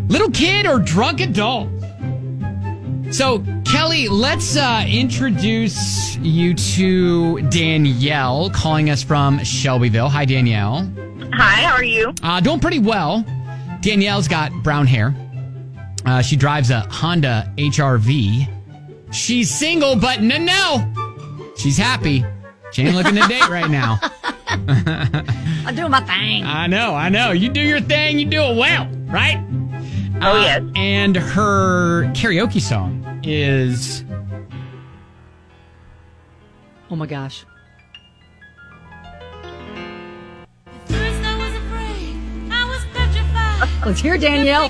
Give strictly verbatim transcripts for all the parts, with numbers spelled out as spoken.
Little kid or drunk adult? So, Kelly, let's uh, introduce you to Danielle, calling us from Shelbyville. Hi, Danielle. Hi, how are you? Uh, doing pretty well. Danielle's got brown hair. Uh, she drives a Honda H R V. She's single, but no, no. She's happy. She ain't looking to date right now. I'm doing my thing. I know, I know. You do your thing, you do it well, right? Oh, uh, yes. And her karaoke song is... Oh, my gosh. Let's hear Danielle.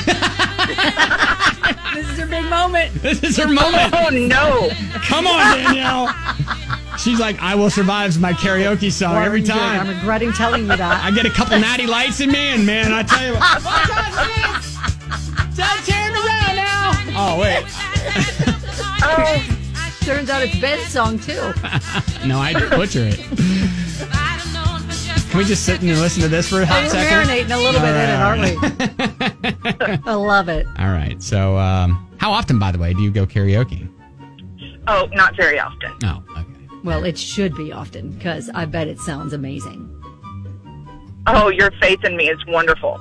This is her big moment. This is her moment. Oh, no. Come on, Danielle. She's like, I will survive my karaoke song Well, every you did. time. I'm regretting telling you that. I get a couple natty lights in me, and man, I tell you what. Watch out, Vince. Don't turn around now. Oh, wait. Oh, turns out it's Ben's song, too. No, I butcher it. Can we just sit and listen to this for a hot We're second? marinating a little bit in it, aren't we? I love it. All right. So, um, how often, by the way, do you go karaoke? Oh, not very often. Oh, okay. Well, it should be often, because I bet it sounds amazing. Oh, your faith in me is wonderful.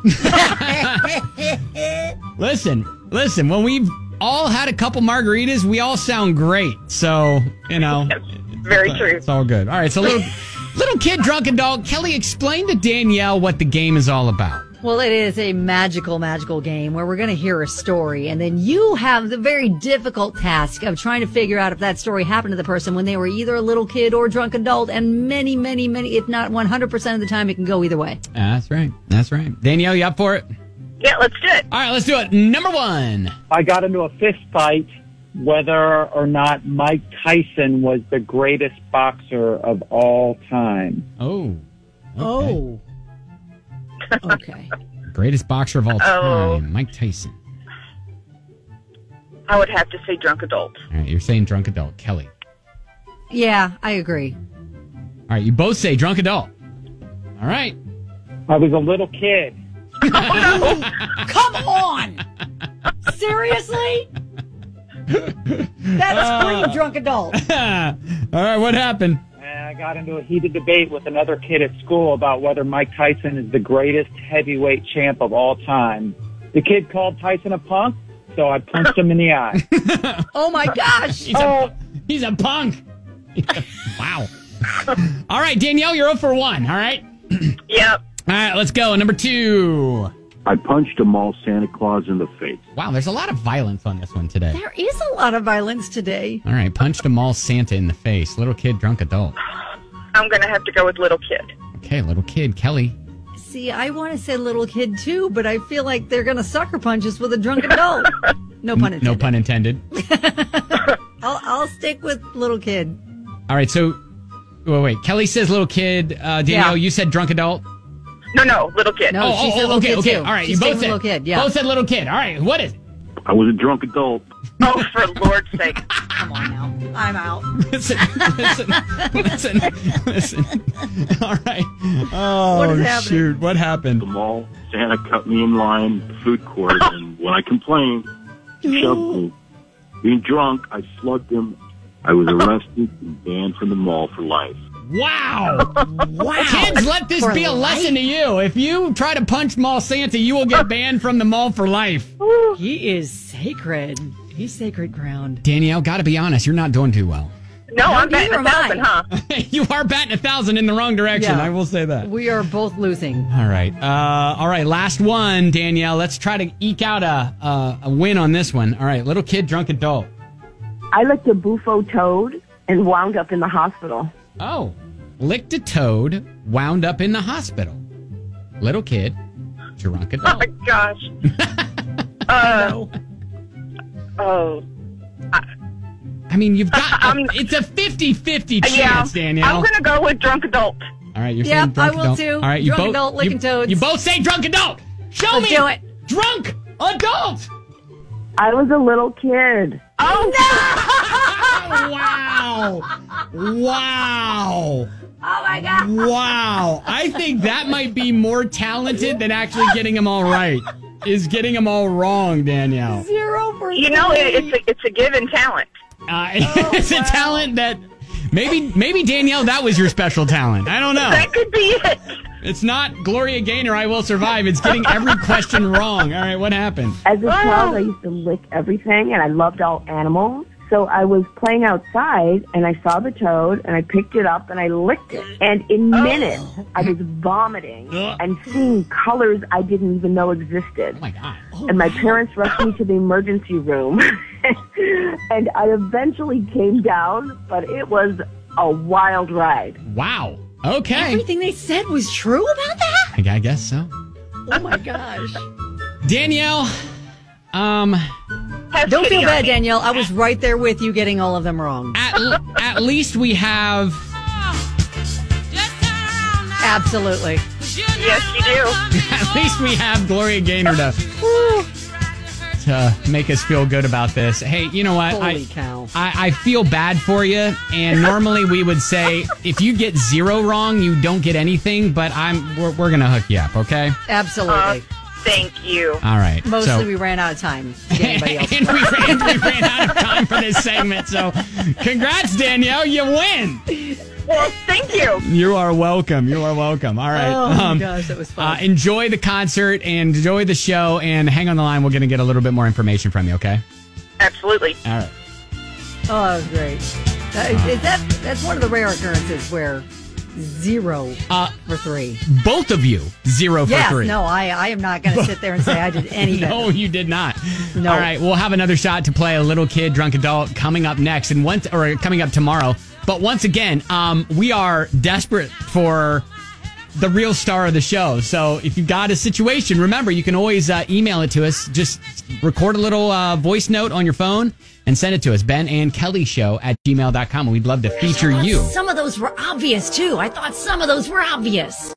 Listen, listen, when we've all had a couple margaritas, we all sound great. So, you know. Very it's, true. It's all good. All right. So, little, little kid, drunk adult. Kelly, explain to Danielle what the game is all about. Well, it is a magical, magical game where we're going to hear a story, and then you have the very difficult task of trying to figure out if that story happened to the person when they were either a little kid or a drunk adult, and many, many, many, if not one hundred percent of the time, it can go either way. That's right. That's right. Danielle, you up for it? Yeah, let's do it. All right, let's do it. Number one. I got into a fist fight whether or not Mike Tyson was the greatest boxer of all time. Oh. Okay. Oh. Okay. Greatest boxer of all time, Oh. Mike Tyson. I would have to say drunk adult. All right, you're saying drunk adult. Kelly. Yeah, I agree. All right, you both say drunk adult. All right. I was a little kid. Come on! Seriously? That's scream drunk adult. All right, what happened? And I got into a heated debate with another kid at school about whether Mike Tyson is the greatest heavyweight champ of all time. The kid called Tyson a punk, so I punched him in the eye. Oh my gosh! He's a, he's a punk. Wow. All right, Danielle, you're up for one. All right. Yep. All right, let's go. Number two. I punched a mall Santa Claus in the face. Wow, there's a lot of violence on this one today. There is a lot of violence today. All right, punched a mall Santa in the face. Little kid, drunk adult. I'm going to have to go with little kid. Okay, little kid. Kelly. See, I want to say little kid too, but I feel like they're going to sucker punch us with a drunk adult. No pun intended. No pun intended. I'll, I'll stick with little kid. All right, so, wait, wait. Kelly says little kid. Uh, Danielle, Yeah. you said drunk adult? No, no, little kid. No, she said little okay, kid okay. too. All right, She you stayed both with said little kid, yeah. Both said little kid. All right, what is it? I was a drunk adult. Oh, for Lord's sake. Come on now. I'm out. Listen, listen, listen, listen. All right. Oh, What is happening? shoot. What The happened? mall, Santa cut me in line, the food court, and when I complained, he shoved me. Being drunk, I slugged him. I was arrested and banned from the mall for life. Wow. Wow. Kids, let this For be a life? lesson to you. If you try to punch Mall Santa, you will get banned from the mall for life. He is sacred. He's sacred ground. Danielle, got to be honest, you're not doing too well. No, I'm neither batting a am I. thousand, huh? You are batting a thousand in the wrong direction. Yeah. I will say that. We are both losing. All right. Uh, all right. Last one, Danielle. Let's try to eke out a, a, a win on this one. All right. Little kid, drunk adult. I licked a bufo toad and wound up in the hospital. Oh. Licked a toad, wound up in the hospital. Little kid, drunk Oh, adult. my gosh. Uh, oh. I mean, you've got... I'm- it's a fifty-fifty chance, Yeah, Danielle. I'm going to go with drunk adult. All right, you're Yep, saying drunk I will adult. too. All right, you Drunk both, adult licking you, toads. You both say drunk adult. Show Let's me. do it. Drunk adult. I was a little kid. Oh, Wow. Wow. Oh my God. Wow. I think that might be more talented than actually getting them all right. is getting them all wrong, Danielle. Zero for You know, it, it's a, it's a given talent. Uh, it's a talent that maybe, maybe Danielle, that was your special talent. I don't know. That could be it. It's not Gloria Gaynor, I Will Survive. It's getting every question wrong. All right, what happened? As a child, I used to lick everything, and I loved all animals. So I was playing outside, and I saw the toad, and I picked it up, and I licked it. And in minutes, I was vomiting and seeing colors I didn't even know existed. Oh, my God. And my parents rushed me to the emergency room. And I eventually came down, but it was a wild ride. Wow. Okay. Everything they said was true about that? I I guess so. Oh, my gosh. Danielle, um... Have Don't pity feel on bad, me. Danielle. I was right there with you getting all of them wrong. At, at least we have... Absolutely. Yes, you do. At least we have Gloria Gaynor to, to make us feel good about this. Hey, you know what? Holy I, cow. I, I feel bad for you, and normally we would say if you get zero wrong, you don't get anything, but I'm we're, we're going to hook you up, okay? Absolutely. Uh, thank you. All right. Mostly so, we ran out of time to get anybody else. and we ran, we ran out of time for this segment, so congrats, Danielle. You win. Well, thank you. You are welcome. You are welcome. All right. Oh, my gosh, that was fun. Uh, enjoy the concert and enjoy the show, and hang on the line. We're going to get a little bit more information from you, okay? Absolutely. All right. Oh, that was great. That, is, is that That's one of the rare occurrences where zero Uh, for three. both of you, zero for Yes, three. no, I, I am not going to sit there and say I did any better. No, you did not. No. All right, we'll have another shot to play a little kid, drunk adult coming up next, and once or coming up tomorrow. But once again, um, we are desperate for the real star of the show. So if you've got a situation, remember you can always uh, email it to us. Just record a little uh, voice note on your phone and send it to us. Ben and Kelly Show at gmail dot com. We'd love to feature you. Some of those were obvious, too. I thought some of those were obvious.